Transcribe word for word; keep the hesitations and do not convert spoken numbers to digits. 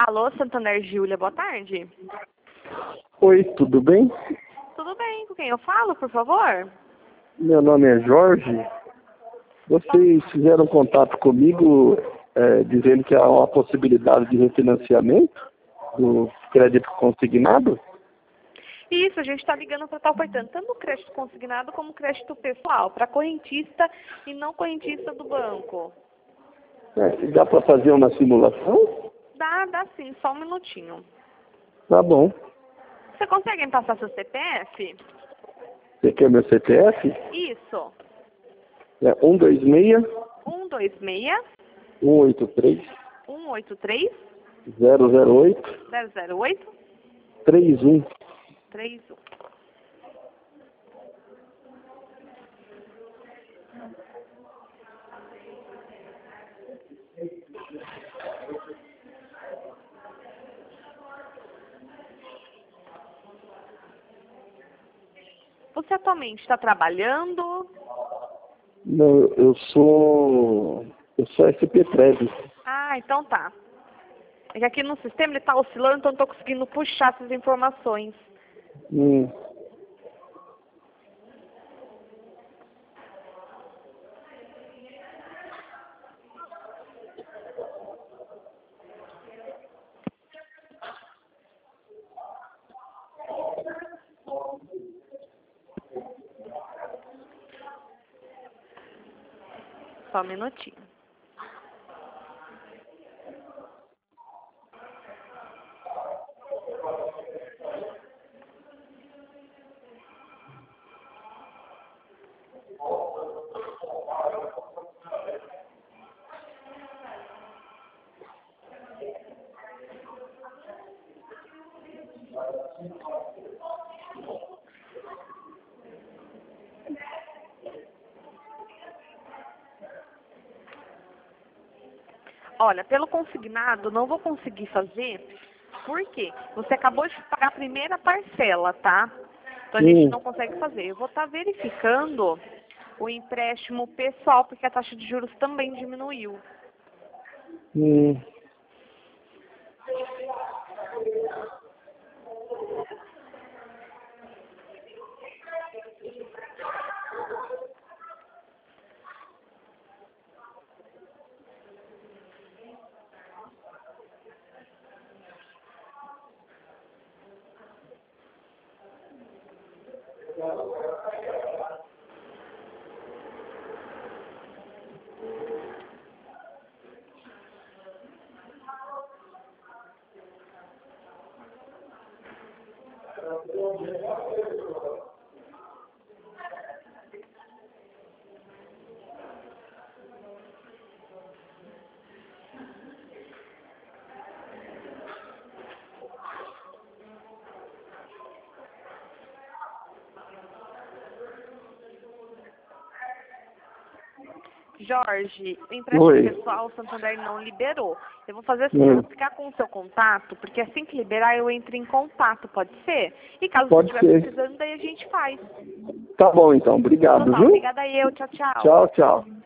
Alô, Santander Júlia, boa tarde. Oi, tudo bem? Tudo bem, com quem eu falo, por favor? Meu nome é Jorge. Vocês fizeram contato comigo é, dizendo que há uma possibilidade de refinanciamento do crédito consignado? Isso, a gente está ligando para estar ofertando tanto o crédito consignado como o crédito pessoal, para correntista e não correntista do banco. É, dá para fazer uma simulação? Dá, dá sim, só um minutinho. Tá bom. Você consegue me passar seu C P F? Você quer meu C P F? Isso. É um dois seis, um dois seis, um oito três, um oito três, zero zero oito, zero zero oito, três um. três um. Você atualmente está trabalhando? Não, eu sou. Eu sou S P Trade. Ah, então tá. É que aqui no sistema ele está oscilando, então não estou conseguindo puxar essas informações. Hum. Só um minutinho. Olha, pelo consignado não vou conseguir fazer, porque você acabou de pagar a primeira parcela, tá? Então a gente Hum. não consegue fazer. Eu vou estar verificando o empréstimo pessoal, porque a taxa de juros também diminuiu. Hum. Jorge, o empréstimo Oi. pessoal o Santander não liberou. Eu vou fazer assim, eu Hum. vou ficar com o seu contato, porque assim que liberar eu entro em contato, pode ser? E caso você Pode estiver ser. precisando, daí a gente faz. Tá bom então, obrigado, Então tá, viu? obrigada eu, tchau, tchau. Tchau, tchau.